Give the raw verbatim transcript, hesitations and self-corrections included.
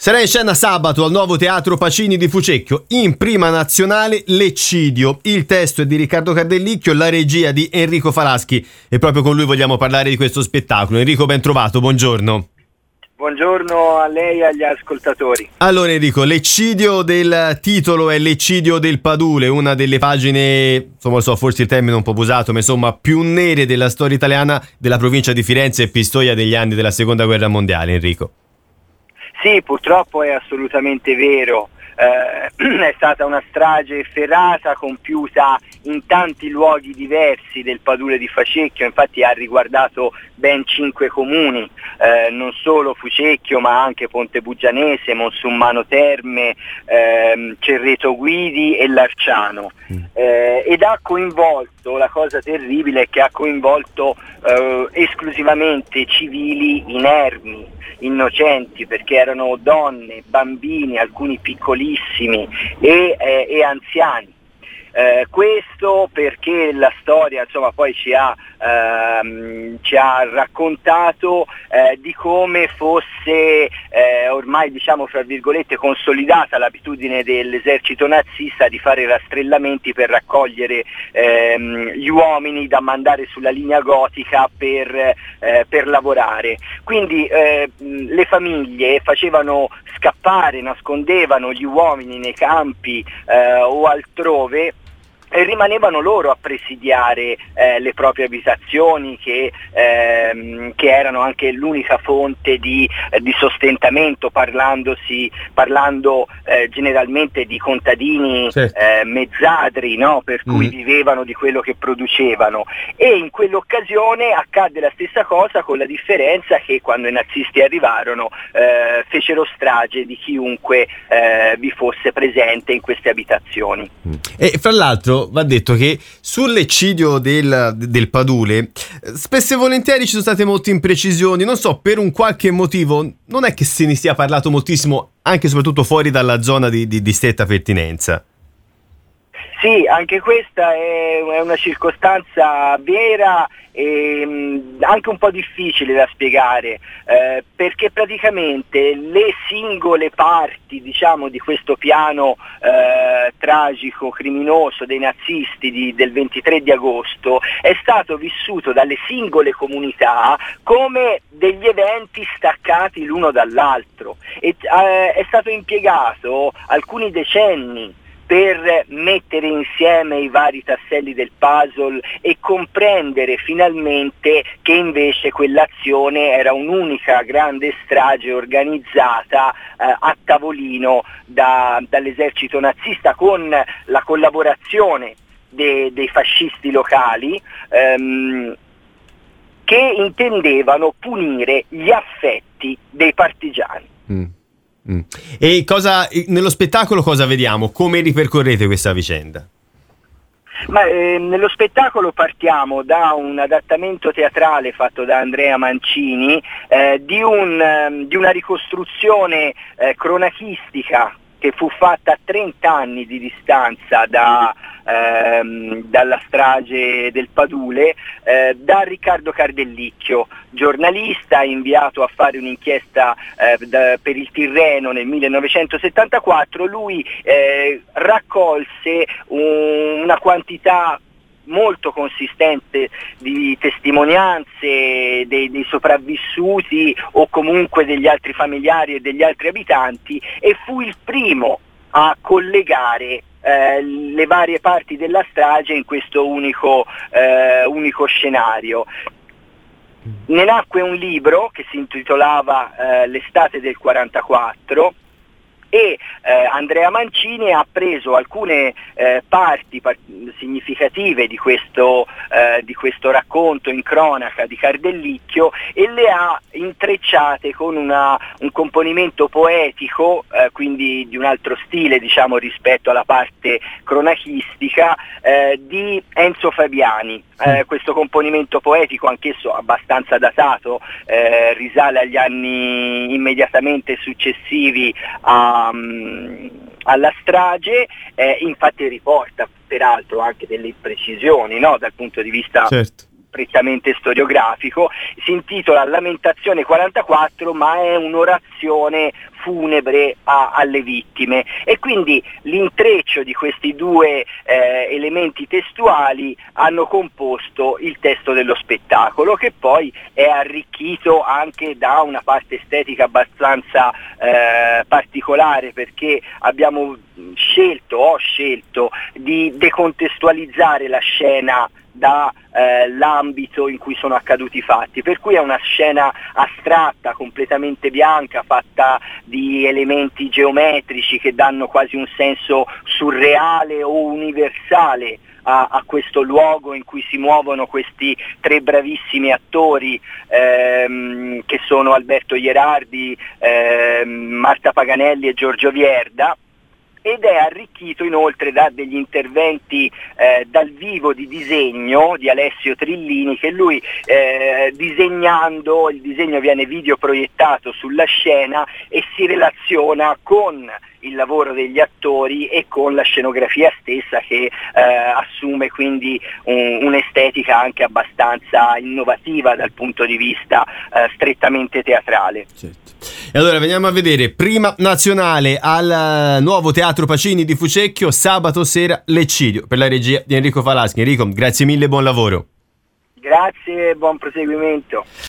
Sarà in scena sabato al nuovo Teatro Pacini di Fucecchio, in prima nazionale L'Eccidio. Il testo è di Riccardo Cardellicchio, la regia di Enrico Falaschi, e proprio con lui vogliamo parlare di questo spettacolo. Enrico, ben trovato, buongiorno. Buongiorno a lei e agli ascoltatori. Allora Enrico, l'eccidio del titolo è l'eccidio del Padule, una delle pagine, insomma, so, forse il termine è un po' abusato, ma insomma più nere della storia italiana, della provincia di Firenze e Pistoia degli anni della Seconda Guerra Mondiale, Enrico. Sì, purtroppo è assolutamente vero. Eh, è stata una strage efferata, compiuta in tanti luoghi diversi del Padule di Fucecchio, infatti ha riguardato ben cinque comuni, eh, non solo Fucecchio ma anche Ponte Bugianese, Monsummano Terme, ehm, Cerreto Guidi e Larciano, eh, ed ha coinvolto, la cosa terribile è che ha coinvolto eh, esclusivamente civili inermi, innocenti, perché erano donne, bambini, alcuni piccolissimi e, eh, e anziani. Eh, questo perché la storia, insomma, poi ci ha, ehm, ci ha raccontato eh, di come fosse eh, ormai, diciamo, fra virgolette, consolidata l'abitudine dell'esercito nazista di fare rastrellamenti per raccogliere ehm, gli uomini da mandare sulla linea gotica per, eh, per lavorare. Quindi eh, le famiglie facevano scappare, nascondevano gli uomini nei campi eh, o altrove, e rimanevano loro a presidiare eh, le proprie abitazioni che, ehm, che erano anche l'unica fonte di, eh, di sostentamento, parlandosi, parlando eh, generalmente di contadini certo. eh, mezzadri, no? Per cui mm. vivevano di quello che producevano, e in quell'occasione accadde la stessa cosa, con la differenza che quando i nazisti arrivarono eh, fecero strage di chiunque eh, vi fosse presente in queste abitazioni. Mm. E fra l'altro va detto che sull'eccidio del, del Padule spesso e volentieri ci sono state molte imprecisioni, non so, per un qualche motivo non è che se ne sia parlato moltissimo, anche e soprattutto fuori dalla zona di, di, di stretta pertinenza. Sì, anche questa è una circostanza vera e mh, anche un po' difficile da spiegare, eh, perché praticamente le singole parti, diciamo, di questo piano eh, tragico, criminoso dei nazisti di, del ventitré di agosto è stato vissuto dalle singole comunità come degli eventi staccati l'uno dall'altro, e eh, è stato impiegato alcuni decenni per mettere insieme i vari tasselli del puzzle e comprendere finalmente che invece quell'azione era un'unica grande strage organizzata eh, a tavolino da, dall'esercito nazista, con la collaborazione de, dei fascisti locali ehm, che intendevano punire gli affetti dei partigiani. Mm. Mm. E cosa nello spettacolo cosa vediamo? Come ripercorrete questa vicenda? Ma eh, nello spettacolo partiamo da un adattamento teatrale fatto da Andrea Mancini eh, di, un, eh, di una ricostruzione eh, cronachistica che fu fatta a trenta anni di distanza da, ehm, dalla strage del Padule eh, da Riccardo Cardellicchio, giornalista inviato a fare un'inchiesta eh, da, per il Tirreno nel millenovecentosettantaquattro. Lui eh, raccolse un, una quantità molto consistente di testimonianze dei, dei sopravvissuti o comunque degli altri familiari e degli altri abitanti, e fu il primo a collegare eh, le varie parti della strage in questo unico, eh, unico scenario. Ne nacque un libro che si intitolava eh, L'estate del quarantaquattro, e eh, Andrea Mancini ha preso alcune eh, parti par- significative di questo, eh, di questo racconto in cronaca di Cardellicchio e le ha intrecciate con una, un componimento poetico, eh, quindi di un altro stile, diciamo, rispetto alla parte cronachistica, eh, di Enzo Fabiani. Eh, questo componimento poetico, anch'esso abbastanza datato, eh, risale agli anni immediatamente successivi a, um, alla strage, eh, infatti riporta peraltro anche delle imprecisioni, no? Dal punto di vista certo. prettamente storiografico. Si intitola Lamentazione quarantaquattro, ma è un'orazione funebre a, alle vittime, e quindi l'intreccio di questi due eh, elementi testuali hanno composto il testo dello spettacolo, che poi è arricchito anche da una parte estetica abbastanza eh, particolare, perché abbiamo scelto, ho scelto di decontestualizzare la scena dall'ambito eh, in cui sono accaduti i fatti, per cui è una scena astratta, completamente bianca, fatta di elementi geometrici che danno quasi un senso surreale o universale a, a questo luogo in cui si muovono questi tre bravissimi attori ehm, che sono Alberto Ierardi, ehm, Marta Paganelli e Giorgio Vierda, ed è arricchito inoltre da degli interventi eh, dal vivo di disegno di Alessio Trillini, che lui eh, disegnando, il disegno viene videoproiettato sulla scena e si relaziona con il lavoro degli attori e con la scenografia stessa, che eh, assume quindi un, un'estetica anche abbastanza innovativa dal punto di vista eh, strettamente teatrale. Certo. E allora veniamo a vedere Prima Nazionale al nuovo Teatro Pacini di Fucecchio, sabato sera, L'Eccidio, per la regia di Enrico Falaschi. Enrico, grazie mille, buon lavoro. Grazie, buon proseguimento.